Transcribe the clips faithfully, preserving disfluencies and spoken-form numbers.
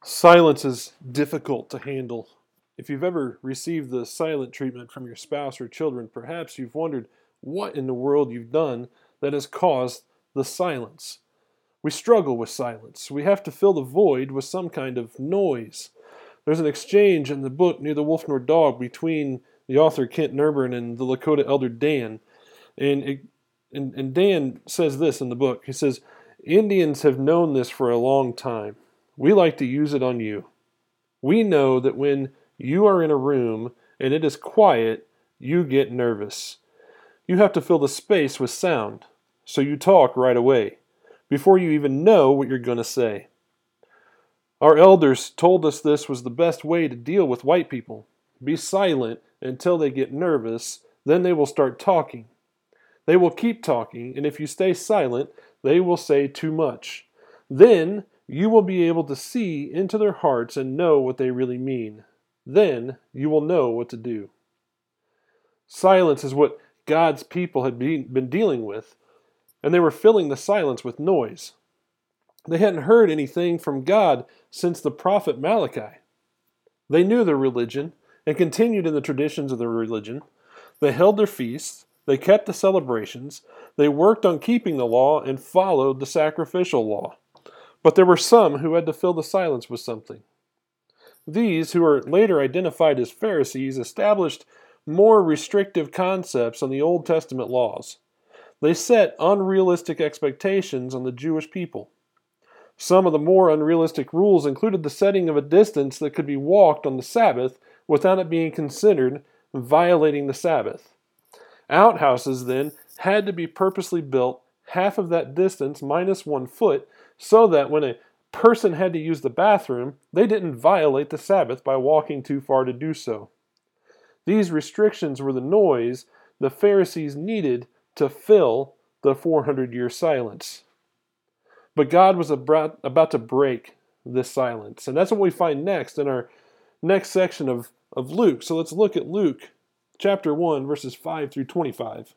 Silence is difficult to handle. If you've ever received the silent treatment from your spouse or children, perhaps you've wondered what in the world you've done that has caused the silence. We struggle with silence. We have to fill the void with some kind of noise. There's an exchange in the book Neither Wolf Nor Dog between the author Kent Nerburn and the Lakota elder Dan. And, it, and, and Dan says this in the book. He says, Indians have known this for a long time. We like to use it on you. We know that when you are in a room and it is quiet, you get nervous. You have to fill the space with sound, so you talk right away, before you even know what you're going to say. Our elders told us this was the best way to deal with white people. Be silent until they get nervous, then they will start talking. They will keep talking, and if you stay silent, they will say too much. Then you will be able to see into their hearts and know what they really mean. Then you will know what to do. Silence is what God's people had been dealing with, and they were filling the silence with noise. They hadn't heard anything from God since the prophet Malachi. They knew their religion and continued in the traditions of their religion. They held their feasts, they kept the celebrations, they worked on keeping the law and followed the sacrificial law. But there were some who had to fill the silence with something. These, who are later identified as Pharisees, established more restrictive concepts on the Old Testament laws. They set unrealistic expectations on the Jewish people. Some of the more unrealistic rules included the setting of a distance that could be walked on the Sabbath without it being considered violating the Sabbath. Outhouses, then, had to be purposely built half of that distance minus one foot so that when a person had to use the bathroom, they didn't violate the Sabbath by walking too far to do so. These restrictions were the noise the Pharisees needed to fill the four hundred year silence. But God was about, about to break this silence. And that's what we find next in our next section of, of Luke. So let's look at Luke chapter one, verses five through twenty-five.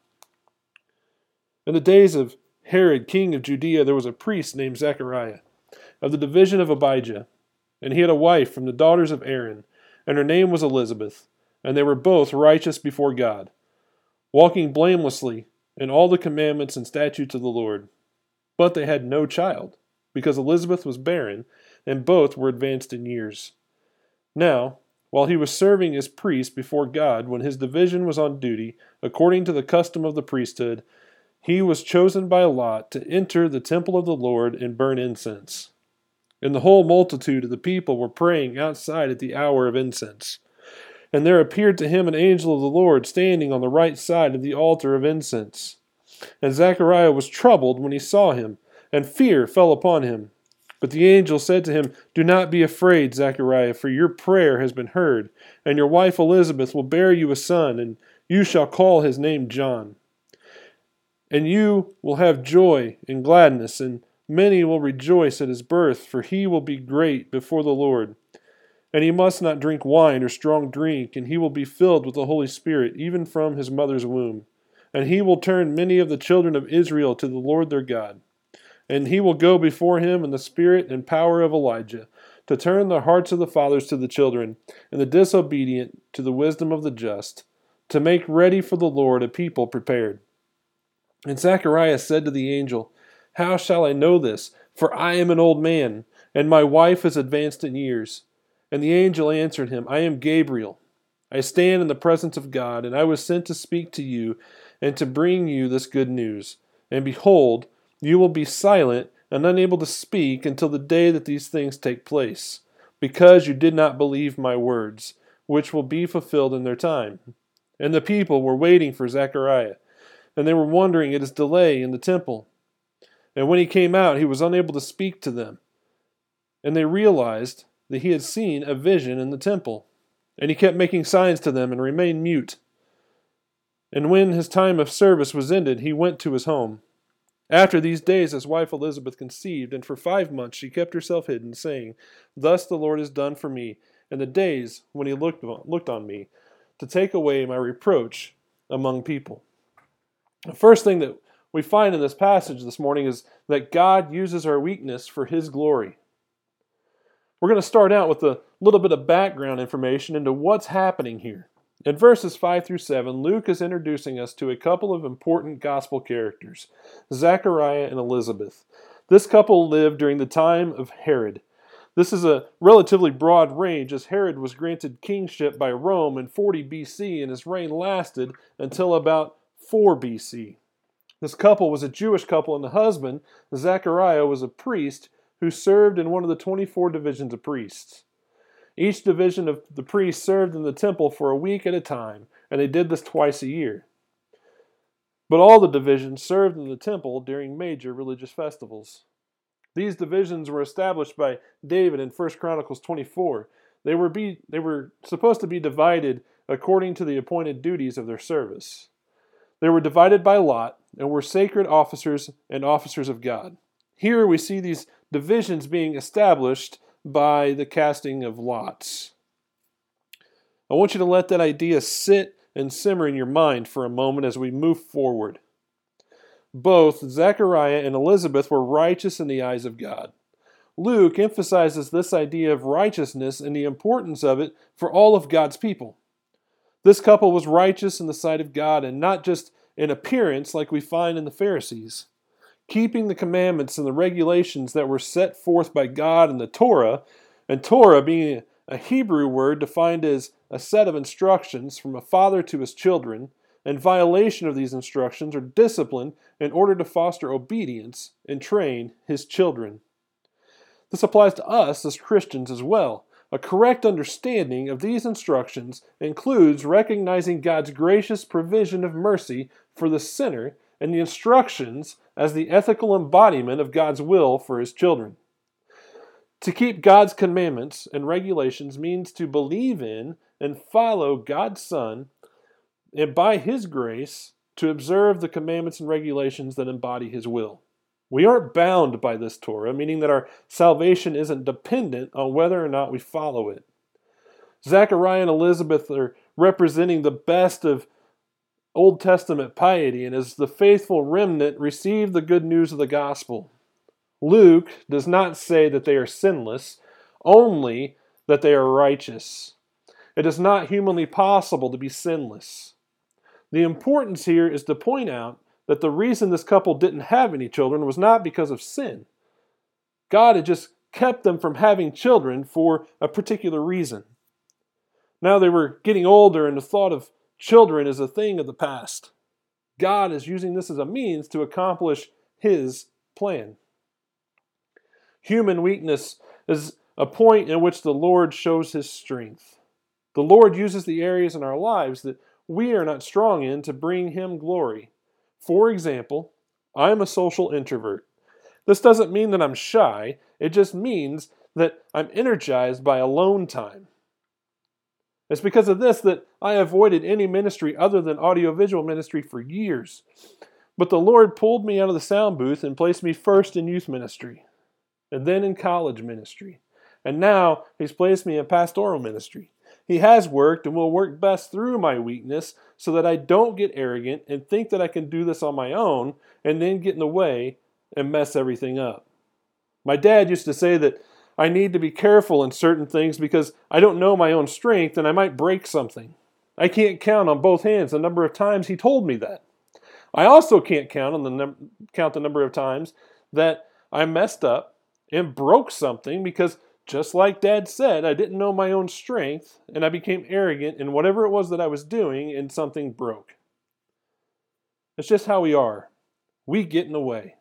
In the days of Herod, king of Judea, there was a priest named Zechariah, of the division of Abijah, and he had a wife from the daughters of Aaron, and her name was Elizabeth, and they were both righteous before God, walking blamelessly in all the commandments and statutes of the Lord. But they had no child, because Elizabeth was barren, and both were advanced in years. Now, while he was serving as priest before God, when his division was on duty, according to the custom of the priesthood, he was chosen by Lot to enter the temple of the Lord and burn incense. And the whole multitude of the people were praying outside at the hour of incense. And there appeared to him an angel of the Lord standing on the right side of the altar of incense. And Zechariah was troubled when he saw him, and fear fell upon him. But the angel said to him, Do not be afraid, Zechariah, for your prayer has been heard, and your wife Elizabeth will bear you a son, and you shall call his name John. And you will have joy and gladness, and many will rejoice at his birth, for he will be great before the Lord. And he must not drink wine or strong drink, and he will be filled with the Holy Spirit, even from his mother's womb. And he will turn many of the children of Israel to the Lord their God. And he will go before him in the spirit and power of Elijah, to turn the hearts of the fathers to the children, and the disobedient to the wisdom of the just, to make ready for the Lord a people prepared. And Zechariah said to the angel, How shall I know this? For I am an old man, and my wife is advanced in years. And the angel answered him, I am Gabriel. I stand in the presence of God, and I was sent to speak to you and to bring you this good news. And behold, you will be silent and unable to speak until the day that these things take place, because you did not believe my words, which will be fulfilled in their time. And the people were waiting for Zechariah, and they were wondering at his delay in the temple. And when he came out, he was unable to speak to them. And they realized that he had seen a vision in the temple. And he kept making signs to them and remained mute. And when his time of service was ended, he went to his home. After these days his wife Elizabeth conceived, and for five months she kept herself hidden, saying, Thus the Lord has done for me in the days when he looked on, looked on me, to take away my reproach among people. The first thing that we find in this passage this morning is that God uses our weakness for his glory. We're going to start out with a little bit of background information into what's happening here. In verses five through seven, Luke is introducing us to a couple of important gospel characters, Zechariah and Elizabeth. This couple lived during the time of Herod. This is a relatively broad range, as Herod was granted kingship by Rome in forty B C, and his reign lasted until about four B C. This couple was a Jewish couple, and the husband, Zechariah, was a priest who served in one of the twenty-four divisions of priests. Each division of the priests served in the temple for a week at a time, and they did this twice a year. But all the divisions served in the temple during major religious festivals. These divisions were established by David in First Chronicles twenty-four. They were, be, they were supposed to be divided according to the appointed duties of their service. They were divided by lot and were sacred officers and officers of God. Here we see these divisions being established by the casting of lots. I want you to let that idea sit and simmer in your mind for a moment as we move forward. Both Zechariah and Elizabeth were righteous in the eyes of God. Luke emphasizes this idea of righteousness and the importance of it for all of God's people. This couple was righteous in the sight of God, and not just in appearance like we find in the Pharisees. Keeping the commandments and the regulations that were set forth by God in the Torah, and Torah being a Hebrew word defined as a set of instructions from a father to his children, and violation of these instructions or discipline in order to foster obedience and train his children. This applies to us as Christians as well. A correct understanding of these instructions includes recognizing God's gracious provision of mercy for the sinner and the instructions as the ethical embodiment of God's will for his children. To keep God's commandments and regulations means to believe in and follow God's Son, and by his grace, to observe the commandments and regulations that embody his will. We aren't bound by this Torah, meaning that our salvation isn't dependent on whether or not we follow it. Zechariah and Elizabeth are representing the best of Old Testament piety, and as the faithful remnant receive the good news of the gospel. Luke does not say that they are sinless, only that they are righteous. It is not humanly possible to be sinless. The importance here is to point out that the reason this couple didn't have any children was not because of sin. God had just kept them from having children for a particular reason. Now they were getting older, and the thought of children is a thing of the past. God is using this as a means to accomplish his plan. Human weakness is a point in which the Lord shows his strength. The Lord uses the areas in our lives that we are not strong in to bring him glory. For example, I'm a social introvert. This doesn't mean that I'm shy. It just means that I'm energized by alone time. It's because of this that I avoided any ministry other than audiovisual ministry for years. But the Lord pulled me out of the sound booth and placed me first in youth ministry, and then in college ministry. And now he's placed me in pastoral ministry. He has worked and will work best through my weakness so that I don't get arrogant and think that I can do this on my own and then get in the way and mess everything up. My dad used to say that I need to be careful in certain things because I don't know my own strength and I might break something. I can't count on both hands the number of times he told me that. I also can't count on the num- count the number of times that I messed up and broke something because, just like Dad said, I didn't know my own strength and I became arrogant in whatever it was that I was doing and something broke. It's just how we are. We get in the way.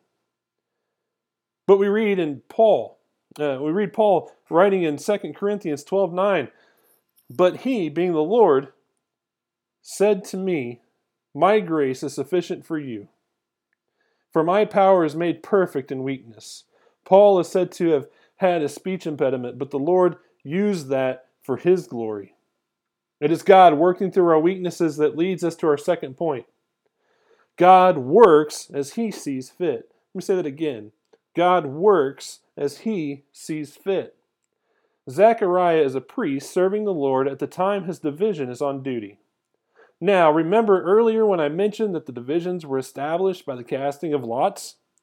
But we read in Paul, uh, we read Paul writing in Second Corinthians twelve nine, "But he, being the Lord, said to me, my grace is sufficient for you. For my power is made perfect in weakness." Paul is said to have had a speech impediment, but the Lord used that for his glory. It is God working through our weaknesses that leads us to our second point. God works as he sees fit. Let me say that again. God works as he sees fit. Zechariah is a priest serving the Lord at the time his division is on duty. Now, remember earlier when I mentioned that the divisions were established by the casting of lots?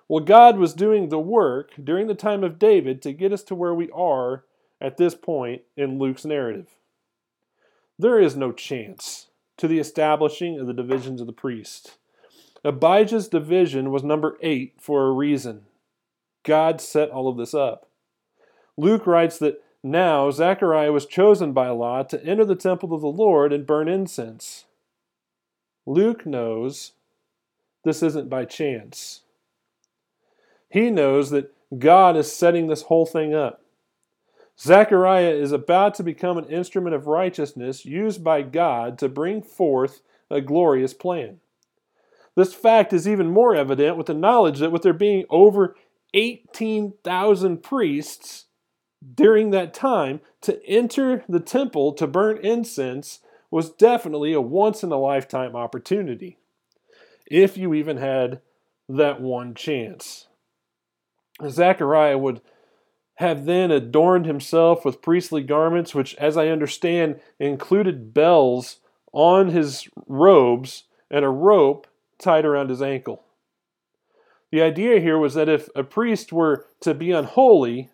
Well, God was doing the work during the time of David to get us to where we are at this point in Luke's narrative. There is no chance to the establishing of the divisions of the priest. Abijah's division was number eight for a reason. God set all of this up. Luke writes that now Zechariah was chosen by Allah to enter the temple of the Lord and burn incense. Luke knows this isn't by chance. He knows that God is setting this whole thing up. Zechariah is about to become an instrument of righteousness used by God to bring forth a glorious plan. This fact is even more evident with the knowledge that with there being over eighteen thousand priests during that time, to enter the temple to burn incense was definitely a once-in-a-lifetime opportunity, if you even had that one chance. Zechariah would have then adorned himself with priestly garments, which, as I understand, included bells on his robes and a rope tied around his ankle. The idea here was that if a priest were to be unholy,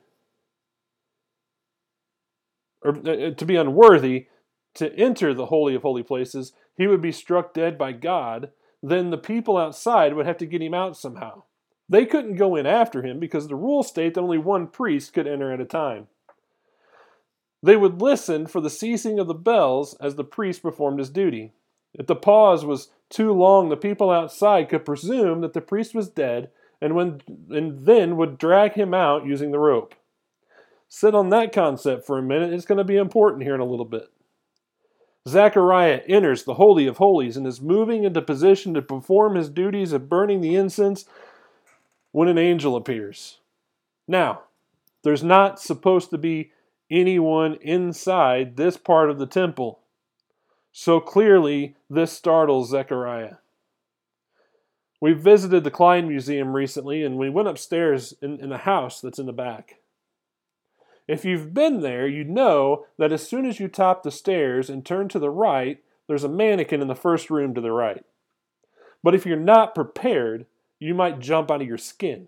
or to be unworthy to enter the Holy of Holy Places, he would be struck dead by God. Then the people outside would have to get him out somehow. They couldn't go in after him because the rules state that only one priest could enter at a time. They would listen for the ceasing of the bells as the priest performed his duty. If the pause was too long, the people outside could presume that the priest was dead and, when, and then would drag him out using the rope. Sit on that concept for a minute. It's going to be important here in a little bit. Zechariah enters the Holy of Holies and is moving into position to perform his duties of burning the incense when an angel appears. Now, there's not supposed to be anyone inside this part of the temple. So clearly, this startles Zechariah. We visited the Klein Museum recently, and we went upstairs in, in the house that's in the back. If you've been there, you know that as soon as you top the stairs and turn to the right, there's a mannequin in the first room to the right. But if you're not prepared, you might jump out of your skin.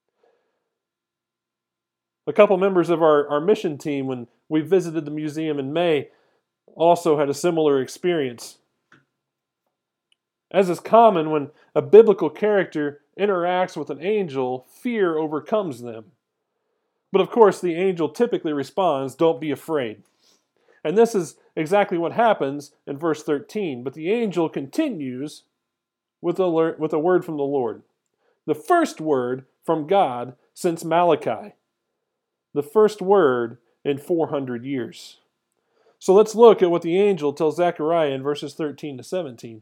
A couple members of our, our mission team, when we visited the museum in May, also had a similar experience. As is common when a biblical character interacts with an angel, fear overcomes them. But of course, the angel typically responds, "Don't be afraid." And this is exactly what happens in verse thirteen. But the angel continues with a, with a word from the Lord. The first word from God since Malachi. The first word in four hundred years. So let's look at what the angel tells Zechariah in verses thirteen to seventeen.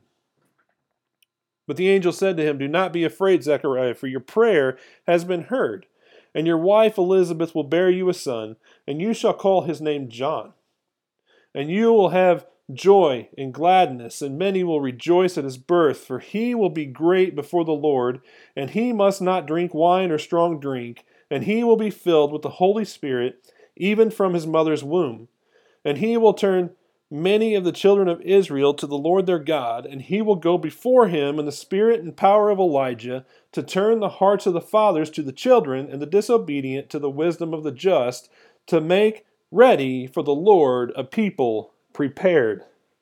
But the angel said to him, "Do not be afraid, Zechariah, for your prayer has been heard. And your wife Elizabeth will bear you a son, and you shall call his name John. And you will have joy and gladness, and many will rejoice at his birth, for he will be great before the Lord, and he must not drink wine or strong drink, and he will be filled with the Holy Spirit, even from his mother's womb. And he will turn many of the children of Israel to the Lord their God, and he will go before him in the spirit and power of Elijah, to turn the hearts of the fathers to the children, and the disobedient to the wisdom of the just, to make ready for the Lord a people prepared."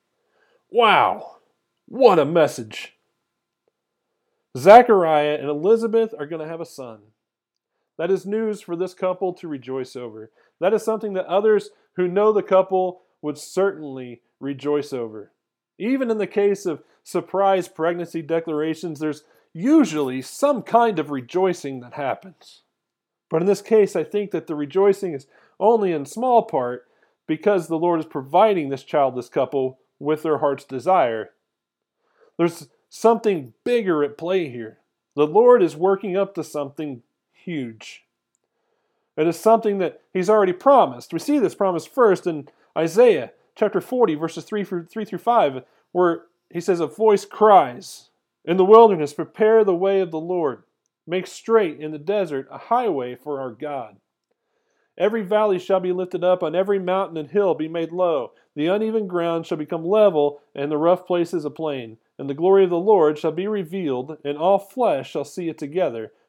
Wow! What a message! Zechariah and Elizabeth are going to have a son. That is news for this couple to rejoice over. That is something that others who know the couple would certainly rejoice over. Even in the case of surprise pregnancy declarations, there's usually some kind of rejoicing that happens. But in this case, I think that the rejoicing is only in small part because the Lord is providing this childless couple with their heart's desire. There's something bigger at play here. The Lord is working up to something huge. It is something that He's already promised. We see this promise first in Isaiah chapter forty, verses three through five, where He says, "A voice cries in the wilderness, prepare the way of the Lord. Make straight in the desert a highway for our God. Every valley shall be lifted up, and every mountain and hill be made low. The uneven ground shall become level, and the rough places a plain. And the glory of the Lord shall be revealed, and all flesh shall see it together,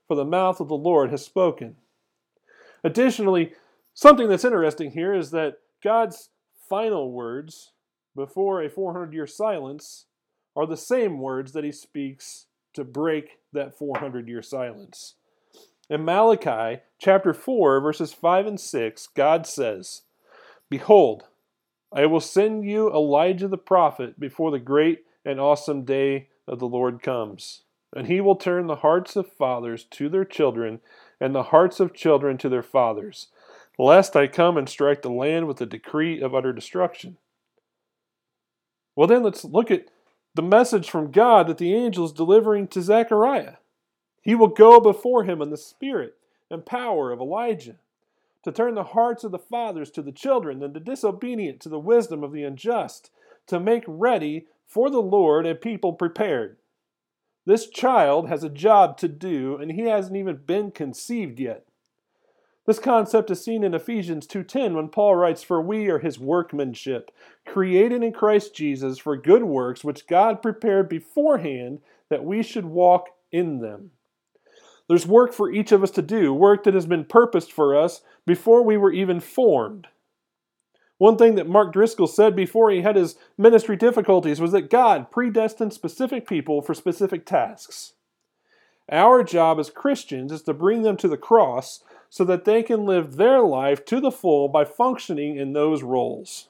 for the mouth of the Lord has spoken. Additionally, something that's interesting here is that God's final words before a four hundred year silence are the same words that he speaks to break that four hundred year silence. In Malachi chapter four, verses five and six, God says, "Behold, I will send you Elijah the prophet before the great and awesome day of the Lord comes. And he will turn the hearts of fathers to their children, and the hearts of children to their fathers, lest I come and strike the land with a decree of utter destruction." Well, then let's look at the message from God that the angel is delivering to Zechariah. He will go before him in the spirit and power of Elijah, to turn the hearts of the fathers to the children, and the disobedient to the wisdom of the unjust, to make ready for the Lord a people prepared. This child has a job to do, and he hasn't even been conceived yet. This concept is seen in Ephesians two ten when Paul writes, "For we are his workmanship, created in Christ Jesus for good works, which God prepared beforehand that we should walk in them." There's work for each of us to do, work that has been purposed for us before we were even formed. One thing that Mark Driscoll said before he had his ministry difficulties was that God predestined specific people for specific tasks. Our job as Christians is to bring them to the cross so that they can live their life to the full by functioning in those roles.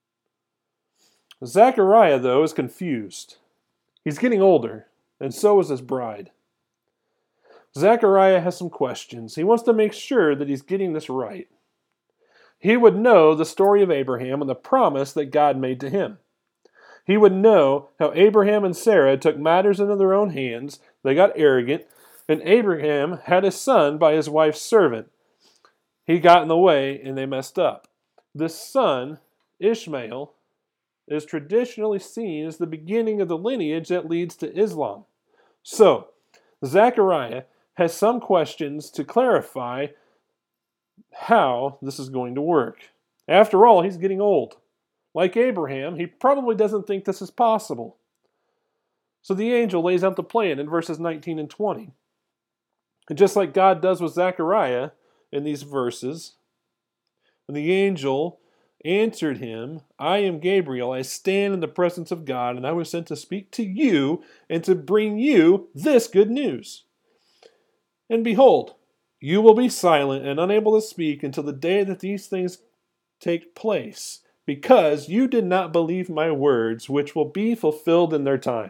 Zechariah, though, is confused. He's getting older, and so is his bride. Zechariah has some questions. He wants to make sure that he's getting this right. He would know the story of Abraham and the promise that God made to him. He would know how Abraham and Sarah took matters into their own hands, they got arrogant, and Abraham had a son by his wife's servant. He got in the way and they messed up. This son, Ishmael, is traditionally seen as the beginning of the lineage that leads to Islam. So, Zechariah has some questions to clarify how this is going to work. After all, he's getting old. Like Abraham, he probably doesn't think this is possible. So the angel lays out the plan in verses nineteen and twenty. And just like God does with Zechariah in these verses, and the angel answered him, "I am Gabriel. I stand in the presence of God, and I was sent to speak to you and to bring you this good news. And behold, you will be silent and unable to speak until the day that these things take place, because you did not believe my words, which will be fulfilled in their time."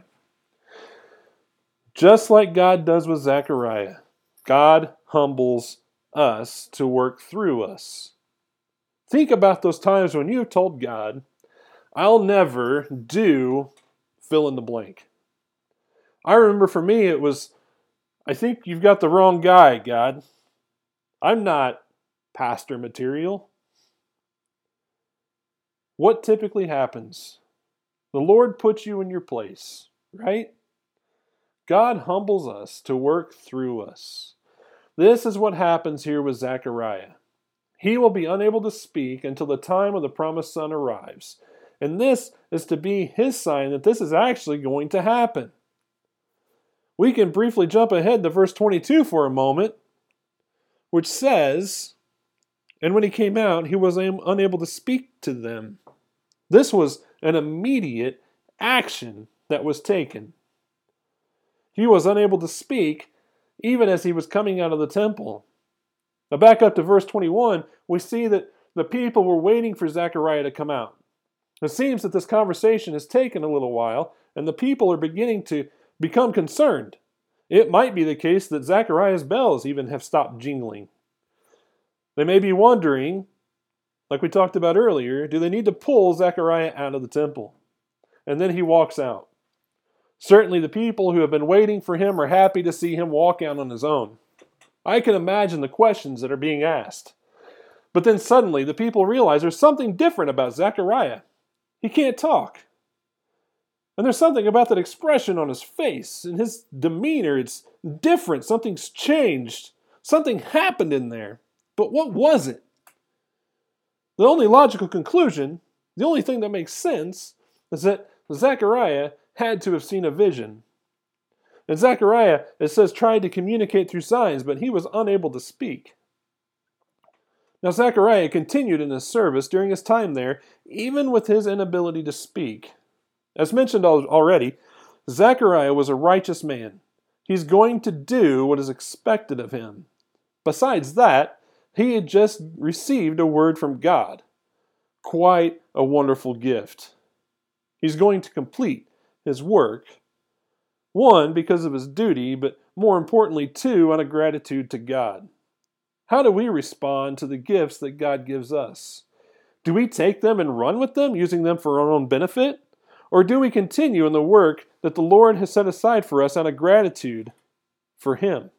Just like God does with Zechariah, God humbles us to work through us. Think about those times when you've told God, "I'll never do fill in the blank." I remember for me it was, "I think you've got the wrong guy, God. I'm not pastor material." What typically happens? The Lord puts you in your place, right? God humbles us to work through us. This is what happens here with Zechariah. He will be unable to speak until the time of the promised son arrives. And this is to be his sign that this is actually going to happen. We can briefly jump ahead to verse twenty-two for a moment, which says, "And when he came out, he was unable to speak to them." This was an immediate action that was taken. He was unable to speak even as he was coming out of the temple. Now back up to verse twenty-one, we see that the people were waiting for Zechariah to come out. It seems that this conversation has taken a little while, and the people are beginning to become concerned. It might be the case that Zechariah's bells even have stopped jingling. They may be wondering, like we talked about earlier, do they need to pull Zechariah out of the temple? And then he walks out. Certainly the people who have been waiting for him are happy to see him walk out on his own. I can imagine the questions that are being asked. But then suddenly the people realize there's something different about Zechariah. He can't talk. And there's something about that expression on his face and his demeanor. It's different. Something's changed. Something happened in there. But what was it? The only logical conclusion, the only thing that makes sense, is that Zechariah had to have seen a vision. And Zechariah, it says, tried to communicate through signs, but he was unable to speak. Now, Zechariah continued in his service during his time there, even with his inability to speak. As mentioned already, Zechariah was a righteous man. He's going to do what is expected of him. Besides that, he had just received a word from God. Quite a wonderful gift. He's going to complete his work. One, because of his duty, but more importantly, two, out of gratitude to God. How do we respond to the gifts that God gives us? Do we take them and run with them, using them for our own benefit? Or do we continue in the work that the Lord has set aside for us out of gratitude for Him?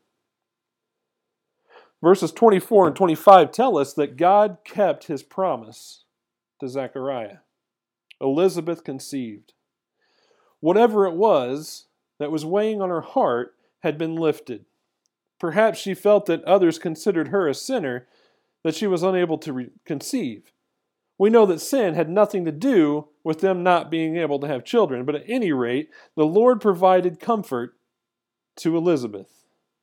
Verses twenty-four and twenty-five tell us that God kept His promise to Zechariah. Elizabeth conceived. Whatever it was that was weighing on her heart had been lifted. Perhaps she felt that others considered her a sinner, that she was unable to re- conceive. We know that sin had nothing to do with them not being able to have children, but at any rate, the Lord provided comfort to Elizabeth.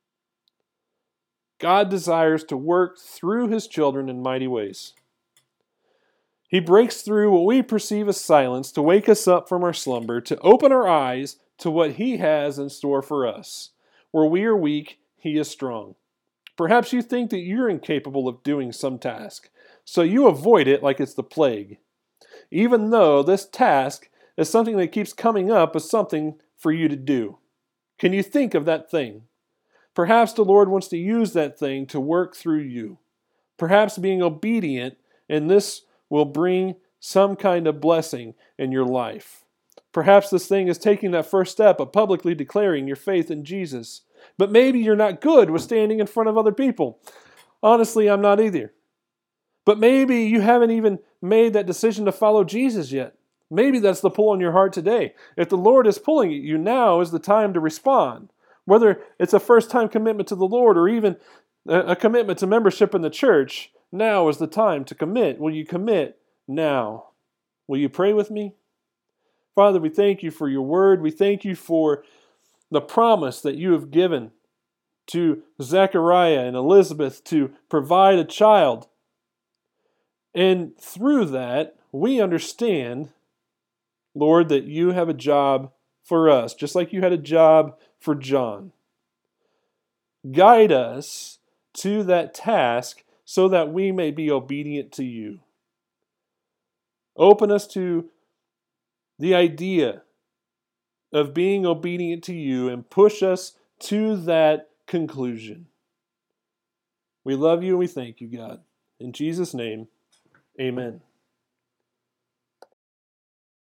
God desires to work through His children in mighty ways. He breaks through what we perceive as silence to wake us up from our slumber, to open our eyes to what He has in store for us. Where we are weak, He is strong. Perhaps you think that you're incapable of doing some task, so you avoid it like it's the plague, even though this task is something that keeps coming up as something for you to do. Can you think of that thing? Perhaps the Lord wants to use that thing to work through you. Perhaps being obedient in this will bring some kind of blessing in your life. Perhaps this thing is taking that first step of publicly declaring your faith in Jesus. But maybe you're not good with standing in front of other people. Honestly, I'm not either. But maybe you haven't even made that decision to follow Jesus yet. Maybe that's the pull on your heart today. If the Lord is pulling at you, now is the time to respond. Whether it's a first-time commitment to the Lord or even a commitment to membership in the church, now is the time to commit. Will you commit now? Will you pray with me? Father, we thank you for your word. We thank you for the promise that you have given to Zechariah and Elizabeth to provide a child. And through that, we understand, Lord, that you have a job for us, just like you had a job for John. Guide us to that task so that we may be obedient to you. Open us to the idea of being obedient to you and push us to that conclusion. We love you and we thank you, God. In Jesus' name, amen.